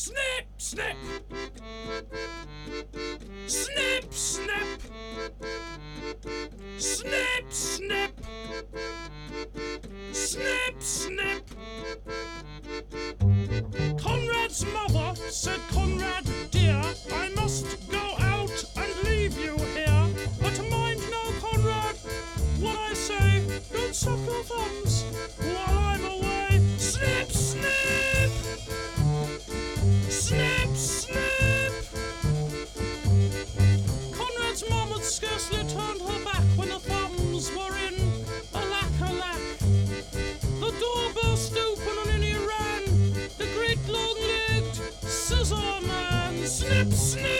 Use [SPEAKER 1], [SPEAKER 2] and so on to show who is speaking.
[SPEAKER 1] Snip, snip. Snip, snip. Snip, snip. Snip, snip. Conrad's mother said, Conrad, dear, I must go out and leave you here. But mind now, Conrad, what I say, don't suck your thumbs while I'm away. Snip, snip. Snip, snip. Conrad's mum had scarcely turned her back when the thumbs were in. Alack, alack. The door burst open and in he ran, the great long-legged scissor man. Snip, snip.